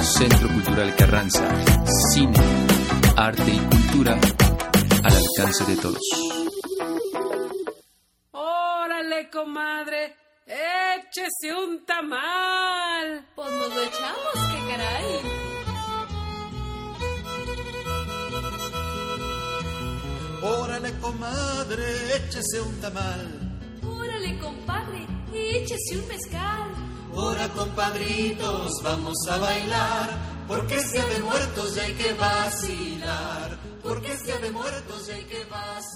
Centro Cultural Carranza, cine, arte y cultura al alcance de todos. ¡Órale, comadre! ¡Échese un tamal! Pues nos lo echamos, qué caray. Órale, comadre, échese un tamal. Órale, compadre, échese un mezcal. Ora, compadritos, vamos a bailar, porque es Día de Muertos y hay que vacilar. Porque es Día de Muertos y hay que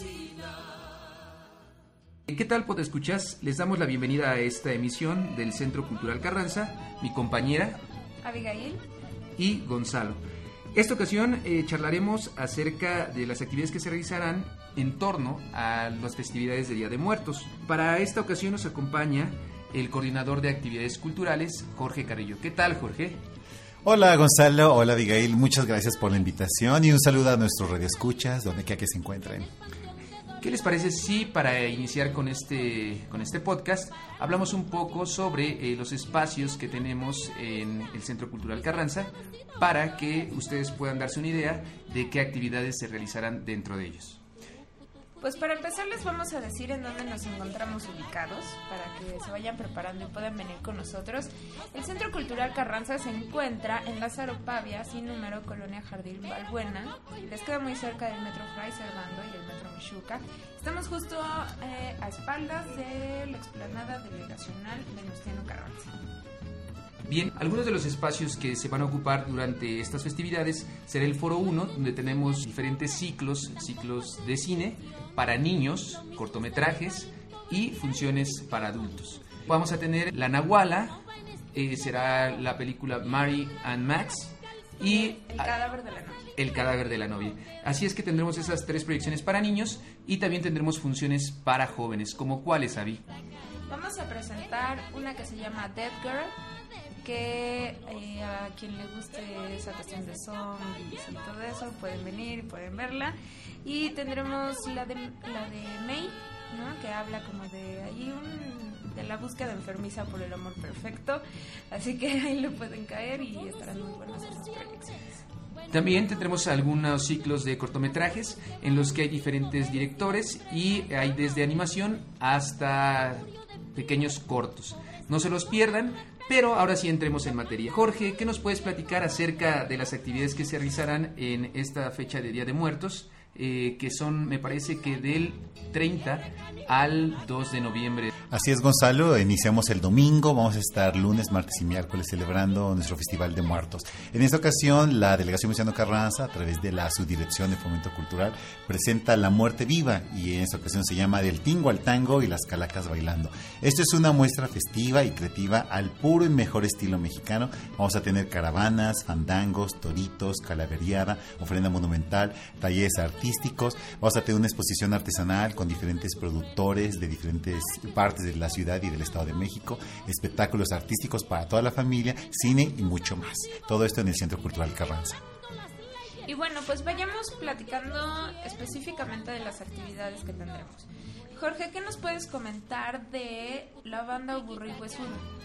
vacilar. ¿Qué tal, podescuchas? Les damos la bienvenida a esta emisión del Centro Cultural Carranza, mi compañera Abigail y Gonzalo. Esta ocasión charlaremos acerca de las actividades que se realizarán en torno a las festividades de Día de Muertos. Para esta ocasión nos acompaña el coordinador de actividades culturales, Jorge Carrillo. ¿Qué tal, Jorge? Hola, Gonzalo. Hola, Abigail. Muchas gracias por la invitación y un saludo a nuestros radioescuchas, donde quiera que se encuentren. ¿Qué les parece si para iniciar con este podcast hablamos un poco sobre los espacios que tenemos en el Centro Cultural Carranza para que ustedes puedan darse una idea de qué actividades se realizarán dentro de ellos? Pues para empezar les vamos a decir en dónde nos encontramos ubicados para que se vayan preparando y puedan venir con nosotros. El Centro Cultural Carranza se encuentra en Lázaro Pavia, sin número, Colonia Jardín Balbuena. Les queda muy cerca del Metro Fray Servando y el Metro Michuca. Estamos justo a espaldas de la explanada delegacional Venustiano Carranza. Bien, algunos de los espacios que se van a ocupar durante estas festividades será el Foro 1, donde tenemos diferentes ciclos de cine para niños, cortometrajes y funciones para adultos. Vamos a tener La Nahuala, será la película Mary and Max y El cadáver de la novia. El cadáver de la novia. Así es que tendremos esas 3 proyecciones para niños y también tendremos funciones para jóvenes. ¿Como cuáles, Abby? Vamos a presentar una que se llama Dead Girl, que a quien le guste esa cuestión de zombies y todo eso pueden venir y pueden verla. Y tendremos la de May, ¿no? Que habla como de de la búsqueda enfermiza por el amor perfecto, así que ahí le pueden caer y estarán muy buenas esas proyecciones. También tendremos algunos ciclos de cortometrajes en los que hay diferentes directores y hay desde animación hasta pequeños cortos. No se los pierdan, pero ahora sí entremos en materia. Jorge, ¿qué nos puedes platicar acerca de las actividades que se realizarán en esta fecha de Día de Muertos? Que son, me parece que del 30 al 2 de noviembre. Así es, Gonzalo, iniciamos el domingo, vamos a estar lunes, martes y miércoles celebrando nuestro Festival de Muertos. En esta ocasión, la Delegación Venustiano Carranza, a través de la Subdirección de Fomento Cultural, presenta La Muerte Viva, y en esta ocasión se llama Del Tingo al Tango y las Calacas Bailando. Esto es una muestra festiva y creativa al puro y mejor estilo mexicano. Vamos a tener caravanas, fandangos, toritos, calaveriada, ofrenda monumental, talleres artísticos. Vamos a tener una exposición artesanal con diferentes productores de diferentes partes de la ciudad y del Estado de México, espectáculos artísticos para toda la familia, cine y mucho más. Todo esto en el Centro Cultural Carranza. Y bueno, pues vayamos platicando específicamente de las actividades que tendremos. Jorge, ¿qué nos puedes comentar de la banda Burro y Huesudo?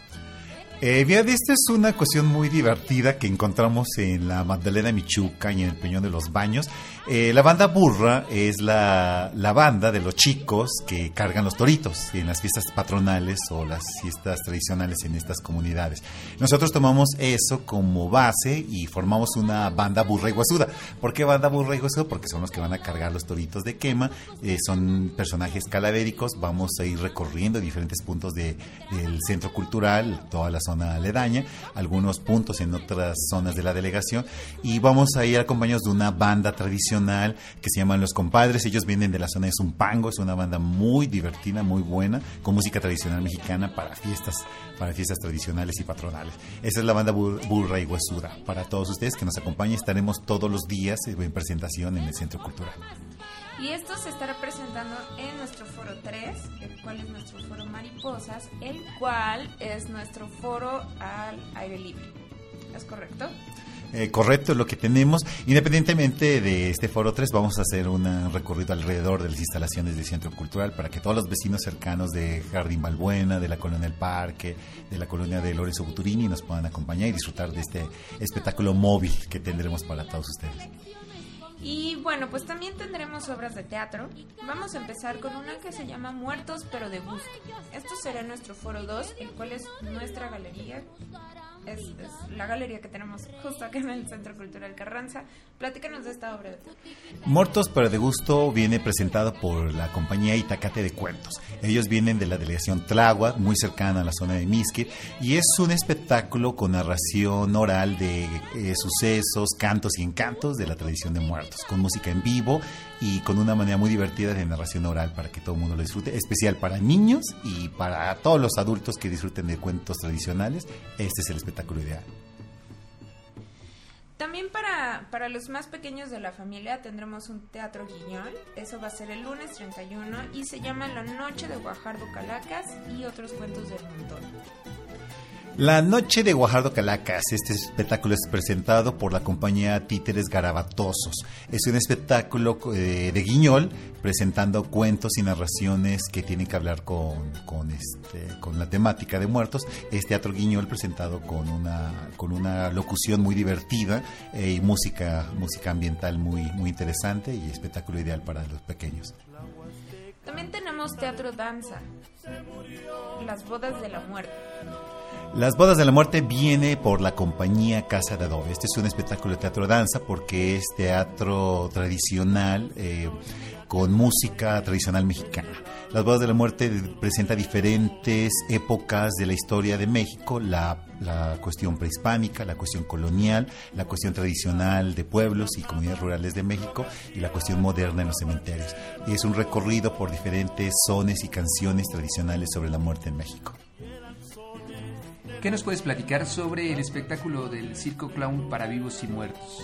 Bien, esta es una cuestión muy divertida que encontramos en la Magdalena Michuca y en el Peñón de los Baños. La banda Burra es la banda de los chicos que cargan los toritos en las fiestas patronales o las fiestas tradicionales en estas comunidades. Nosotros tomamos eso como base y formamos una banda Burra y Huesuda. ¿Por qué banda Burra y Huesuda? Porque son los que van a cargar los toritos de quema, son personajes calavéricos. Vamos a ir recorriendo diferentes puntos del centro cultural, toda la zona aledaña, algunos puntos en otras zonas de la delegación, y vamos a ir acompañados de una banda tradicional que se llaman Los Compadres. Ellos vienen de la zona de Zumpango, es una banda muy divertida, muy buena, con música tradicional mexicana para fiestas tradicionales y patronales. Esa es la banda Burra y Huesuda. Para todos ustedes que nos acompañen, estaremos todos los días en presentación en el Centro Cultural. Y esto se estará presentando en nuestro foro 3, el cual es nuestro foro Mariposas, el cual es nuestro foro al aire libre. ¿Es correcto? Correcto, lo que tenemos. Independientemente de este Foro 3, vamos a hacer un recorrido alrededor de las instalaciones del Centro Cultural para que todos los vecinos cercanos de Jardín Balbuena, de la Colonia del Parque, de la Colonia de Lorenzo Buturini nos puedan acompañar y disfrutar de este espectáculo móvil que tendremos para todos ustedes. Y bueno, pues también tendremos obras de teatro. Vamos a empezar con una que se llama Muertos pero de gusto. Esto será nuestro Foro 2, el cual es nuestra galería. Es la galería que tenemos justo acá en el Centro Cultural Carranza. Platícanos de esta obra de teatro. Muertos pero de gusto viene presentado por la compañía Itacate de Cuentos. Ellos vienen de la delegación Tláhuac, muy cercana a la zona de Mixquic, y es un espectáculo con narración oral de sucesos, cantos y encantos de la tradición de muertos, con música en vivo y con una manera muy divertida de narración oral para que todo el mundo lo disfrute, especial para niños y para todos los adultos que disfruten de cuentos tradicionales. Este es el espectáculo ideal. También para los más pequeños de la familia tendremos un teatro guiñol. Eso va a ser el lunes 31 y se llama La Noche de Guajardo Calacas y otros cuentos del montón. La Noche de Guajardo Calacas, este espectáculo es presentado por la compañía Títeres Garabatosos. Es un espectáculo de guiñol presentando cuentos y narraciones que tienen que hablar con la temática de muertos. Es teatro guiñol presentado con una locución muy divertida y música ambiental muy interesante y espectáculo ideal para los pequeños. También tenemos teatro danza, Las Bodas de la Muerte. Las Bodas de la Muerte viene por la compañía Casa de Adobe. Este es un espectáculo de teatro danza porque es teatro tradicional con música tradicional mexicana. Las Bodas de la Muerte presenta diferentes épocas de la historia de México, la cuestión prehispánica, la cuestión colonial, la cuestión tradicional de pueblos y comunidades rurales de México y la cuestión moderna en los cementerios. Y es un recorrido por diferentes sones y canciones tradicionales sobre la muerte en México. ¿Qué nos puedes platicar sobre el espectáculo del Circo Clown para vivos y muertos?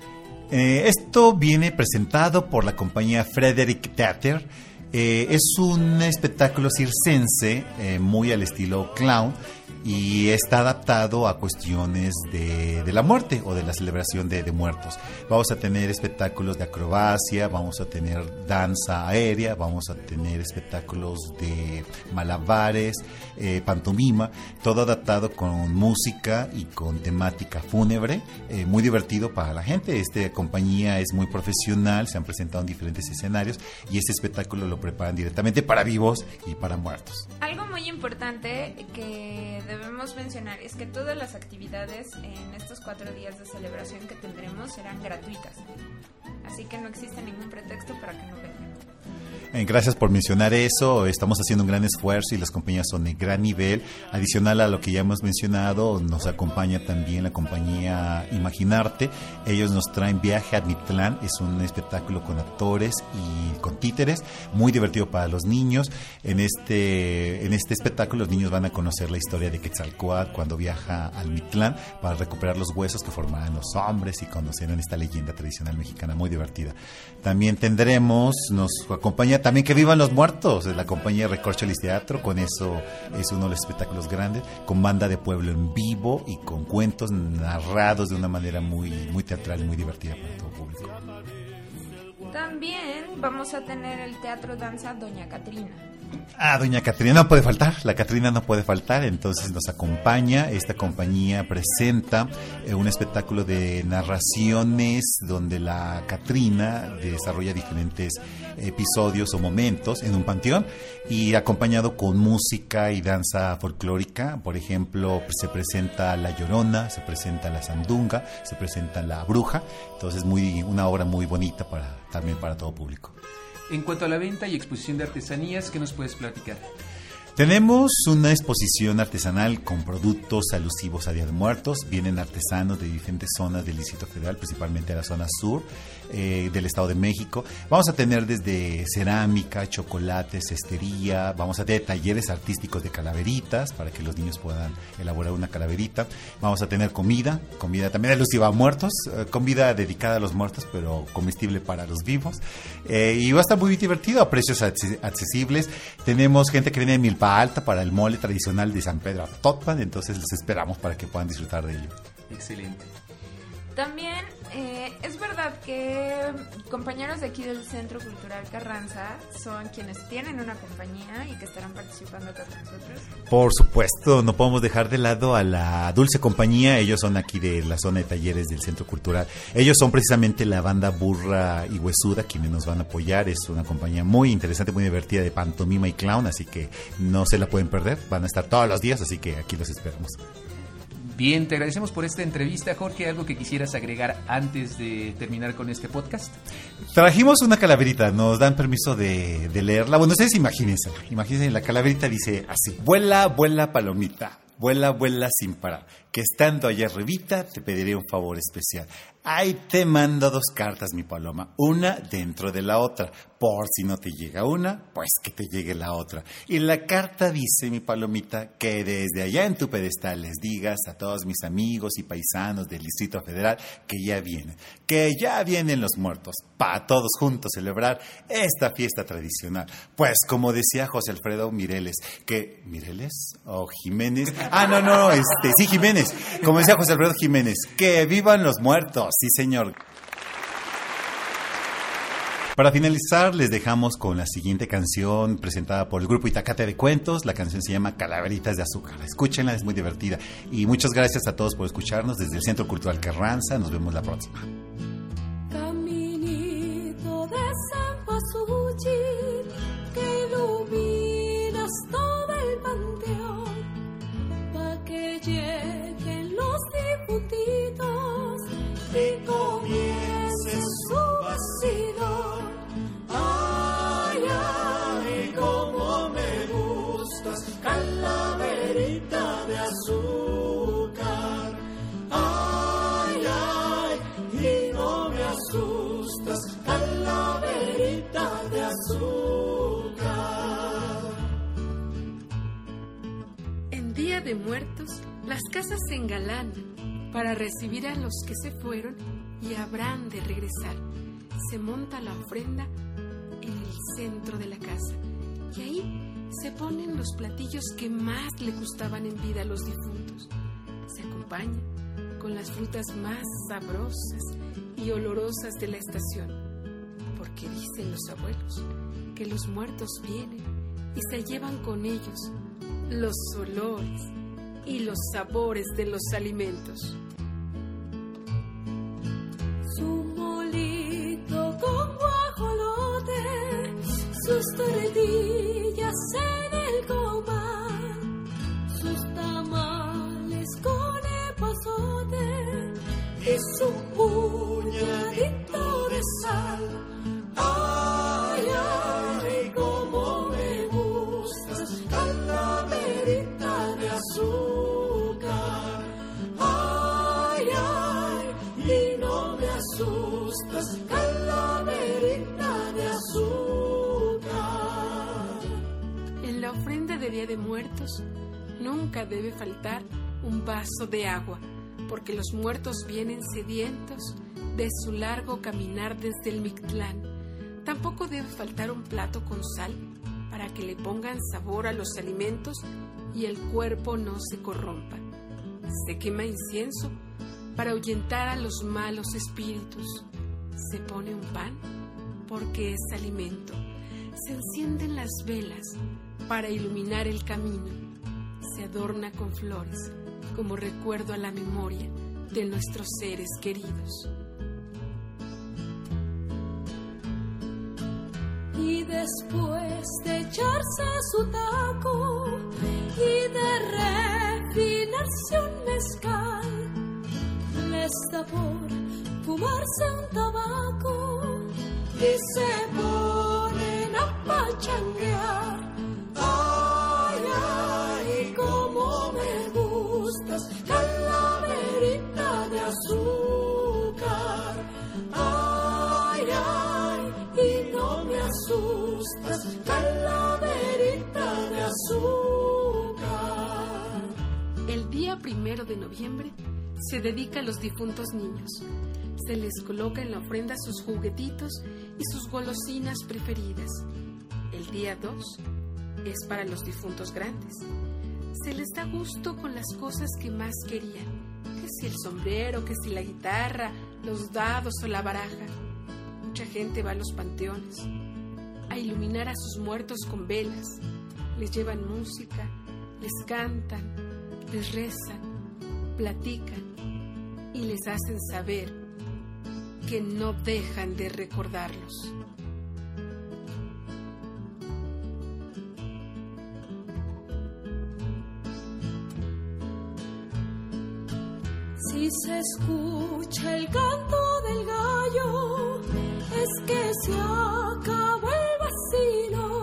Esto viene presentado por la compañía Frederick Theater. Es un espectáculo circense muy al estilo clown y está adaptado a cuestiones de la muerte o de la celebración de muertos. Vamos a tener espectáculos de acrobacia, vamos a tener danza aérea, vamos a tener espectáculos de malabares, pantomima, todo adaptado con música y con temática fúnebre, muy divertido para la gente. Esta compañía es muy profesional, se han presentado en diferentes escenarios y este espectáculo lo preparan directamente para vivos y para muertos. Algo muy importante que debemos mencionar es que todas las actividades en estos 4 días de celebración que tendremos serán gratuitas, así que no existe ningún pretexto para que no vengan. Gracias por mencionar eso. Estamos haciendo un gran esfuerzo y las compañías son de gran nivel. Adicional a lo que ya hemos mencionado, nos acompaña también la compañía Imaginarte. Ellos nos traen Viaje a Mitlán. Es un espectáculo con actores y con títeres, muy divertido para los niños. En este espectáculo los niños van a conocer la historia de Quetzalcóatl cuando viaja al Mitlán para recuperar los huesos que formarán los hombres y conocerán esta leyenda tradicional mexicana muy divertida. También nos acompaña también Que Vivan los Muertos, la compañía Recorcholis Teatro. Con eso es uno de los espectáculos grandes, con banda de pueblo en vivo y con cuentos narrados de una manera muy teatral y muy divertida para todo público. También vamos a tener el teatro danza Doña Catrina. Doña Catrina no puede faltar, la Catrina no puede faltar, entonces nos acompaña. Esta compañía presenta un espectáculo de narraciones donde la Catrina desarrolla diferentes episodios o momentos en un panteón y acompañado con música y danza folclórica. Por ejemplo, se presenta La Llorona, se presenta La Sandunga, se presenta La Bruja. Entonces una obra muy bonita también para todo público. En cuanto a la venta y exposición de artesanías, ¿qué nos puedes platicar? Tenemos una exposición artesanal con productos alusivos a Día de Muertos. Vienen artesanos de diferentes zonas del Distrito Federal, principalmente de la zona sur del Estado de México. Vamos a tener desde cerámica, chocolate, cestería. Vamos a tener talleres artísticos de calaveritas para que los niños puedan elaborar una calaverita. Vamos a tener comida también alusiva a muertos, comida dedicada a los muertos, pero comestible para los vivos. Y va a estar muy divertido, a precios accesibles. Tenemos gente que viene de Milpa Alta para el mole tradicional de San Pedro Atotpan, entonces los esperamos para que puedan disfrutar de ello. Excelente. También es verdad que compañeros de aquí del Centro Cultural Carranza son quienes tienen una compañía y que estarán participando acá con nosotros. Por supuesto, no podemos dejar de lado a la Dulce Compañía. Ellos son aquí de la zona de talleres del Centro Cultural. Ellos son precisamente la banda Burra y Huesuda quienes nos van a apoyar. Es una compañía muy interesante, muy divertida de pantomima y clown, así que no se la pueden perder. Van a estar todos los días, así que aquí los esperamos. Bien, te agradecemos por esta entrevista, Jorge. ¿Algo que quisieras agregar antes de terminar con este podcast? Trajimos una calaverita, nos dan permiso de leerla. Bueno, ustedes imagínense, la calaverita dice así: vuela, vuela palomita, vuela, vuela sin parar, que estando allá arribita te pediré un favor especial. Ahí te mando 2 cartas, mi paloma, una dentro de la otra. Por si no te llega una, pues que te llegue la otra. Y la carta dice, mi palomita, que desde allá en tu pedestal les digas a todos mis amigos y paisanos del Distrito Federal que ya vienen los muertos, para todos juntos celebrar esta fiesta tradicional. Pues como decía José Alfredo Mireles, ¿Mireles o Jiménez? Sí, Jiménez. Como decía José Alfredo Jiménez, que vivan los muertos. Sí, señor. Para finalizar, les dejamos con la siguiente canción presentada por el grupo Itacate de Cuentos. La canción se llama Calaveritas de Azúcar. Escúchenla, es muy divertida. Y muchas gracias a todos por escucharnos desde el Centro Cultural Carranza. Nos vemos la próxima. Caminito de cempasúchil que iluminas todo el panteón, pa' que lleguen los difuntitos y comience su vacilón. Ay, ay, cómo me gustas, calaverita de azúcar. Ay, ay, y no me asustas, calaverita de azúcar. En Día de Muertos, las casas se engalanan para recibir a los que se fueron y habrán de regresar. Se monta la ofrenda en el centro de la casa y ahí se ponen los platillos que más le gustaban en vida a los difuntos. Se acompaña con las frutas más sabrosas y olorosas de la estación, porque dicen los abuelos que los muertos vienen y se llevan con ellos los olores y los sabores de los alimentos. Su molito con guajolote, sus tortillas en el comal, sus tamales con epazote y su puñadito de sal. Ay, ay, cómo me gustas, calaverita de azúcar. Ay, ay, y no me asustas, calaverita de azúcar. En la ofrenda de Día de Muertos nunca debe faltar un vaso de agua, porque los muertos vienen sedientos de su largo caminar desde el Mictlán. Tampoco debe faltar un plato con sal para que le pongan sabor a los alimentos y el cuerpo no se corrompa. Se quema incienso para ahuyentar a los malos espíritus. Se pone un pan porque es alimento. Se encienden las velas para iluminar el camino. Se adorna con flores como recuerdo a la memoria de nuestros seres queridos. Y después de echarse su taco y de refinarse un mezcal, les da por fumarse un tabaco y se ponen a pachanguear. Ay, ay, cómo me gustas, calaverita de azúcar. Ay, ay, y no me asustas, calaverita de azúcar. El día 1 de noviembre se dedica a los difuntos niños. Se les coloca en la ofrenda sus juguetitos y sus golosinas preferidas. El día 2 es para los difuntos grandes. Se les da gusto con las cosas que más querían Que si el sombrero, que si la guitarra, los dados o la baraja. Mucha gente va a los panteones a iluminar a sus muertos con velas. Les llevan música, les cantan, les rezan, platican y les hacen saber que no dejan de recordarlos. Si se escucha el canto del gallo, es que se acabó el vacilo.